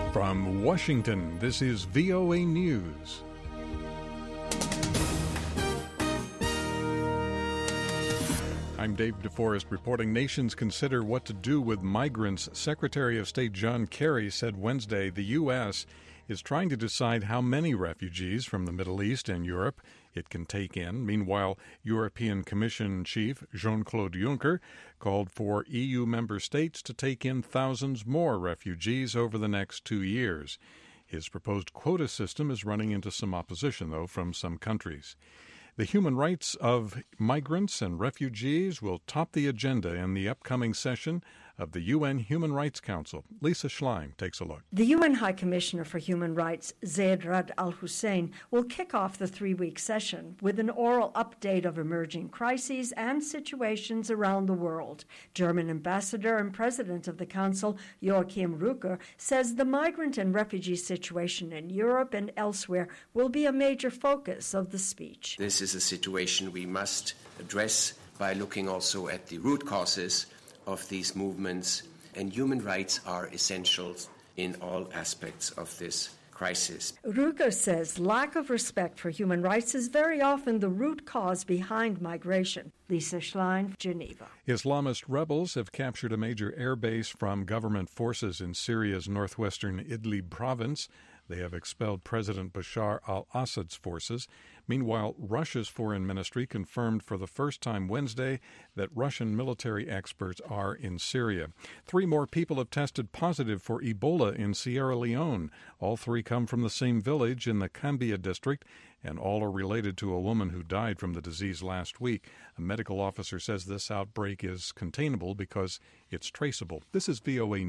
From Washington, this is VOA News. I'm Dave DeForest reporting nations consider what to do with migrants. Secretary of State John Kerry said Wednesday the U.S. is trying to decide how many refugees from the Middle East and Europe it can take in. Meanwhile, European Commission Chief Jean-Claude Juncker called for EU member states to take in thousands more refugees over the next 2 years. His proposed quota system is running into some opposition, though, from some countries. The human rights of migrants and refugees will top the agenda in the upcoming session of the UN Human Rights Council. Lisa Schlein takes a look. The UN High Commissioner for Human Rights, Zeid Ra'ad Al Hussein, will kick off the 3-week session with an oral update of emerging crises and situations around the world. German Ambassador and President of the Council, Joachim Rücker, says the migrant and refugee situation in Europe and elsewhere will be a major focus of the speech. This is a situation we must address by looking also at the root causes of these movements, and human rights are essential in all aspects of this crisis. Rücker says lack of respect for human rights is very often the root cause behind migration. Lisa Schlein, Geneva. Islamist rebels have captured a major airbase from government forces in Syria's northwestern Idlib province. They have expelled President Bashar al-Assad's forces. Meanwhile, Russia's foreign ministry confirmed for the first time Wednesday that Russian military experts are in Syria. 3 more people have tested positive for Ebola in Sierra Leone. All 3 come from the same village in the Cambia district, and all are related to a woman who died from the disease last week. A medical officer says this outbreak is containable because it's traceable. This is VOA